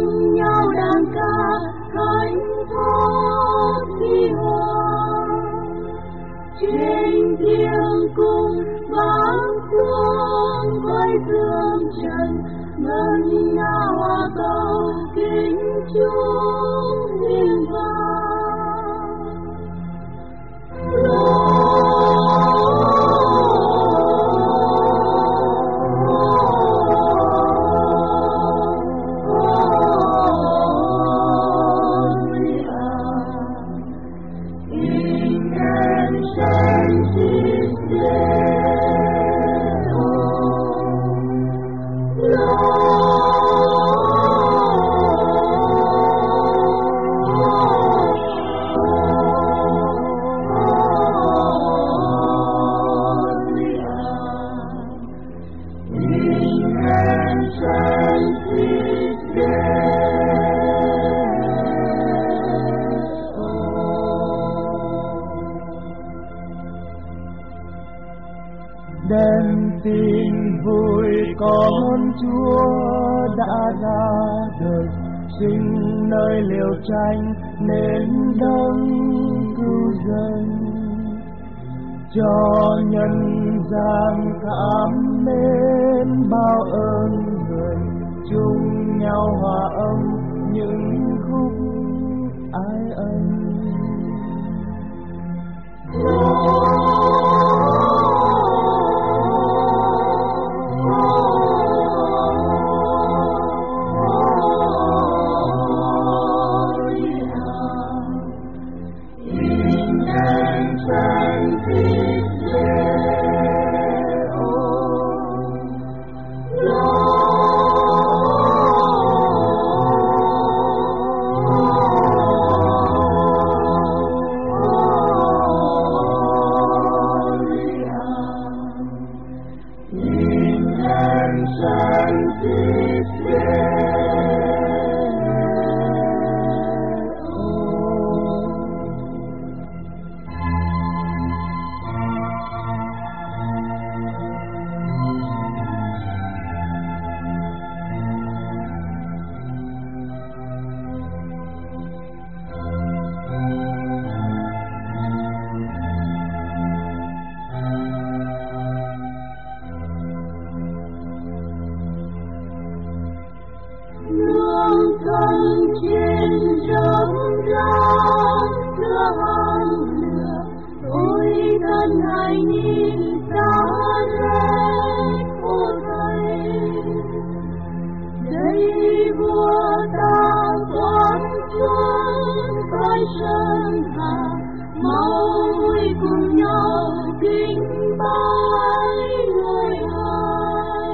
cùng nhau đàn ca thánh thót khi hoa trên thiên cung vang xuống với dương trần ngân nga hoa cầu kính chúc nghiêng vang. Đem tin vui con Chúa đã ra đời, sinh nơi liều tranh nên đấng cứu dân, cho nhân gian cảm mến bao ơn người, chung nhau hòa âm những khúc ái ân. Thân trên rộng rãi giữa hàng lửa, ôi thân hãy nhìn xa rét ô thầy. Đây vua ta quán chuông coi sơn hà, mau vui cùng nhau kính bái người hài.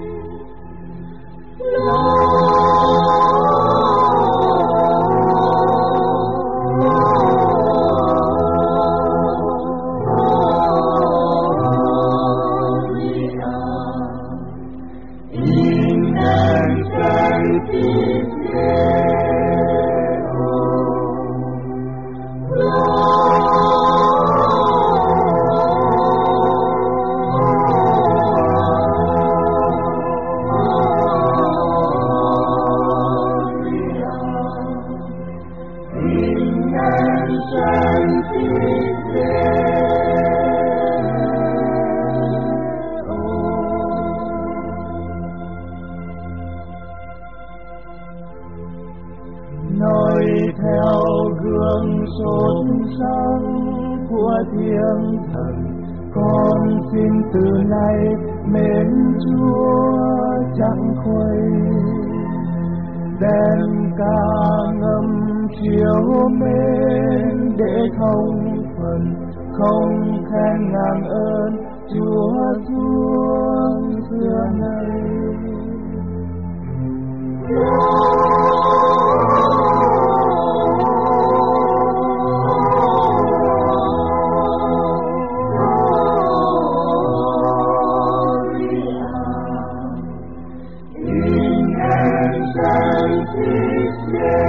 Noi theo gương sốt sáng của thiên thần, con xin từ nay mến Chúa chẳng khuây. Đem ca ngâm chiếu mến để thông phần, không khen ngàn ơn Chúa xuống xưa nay. In and sanctification.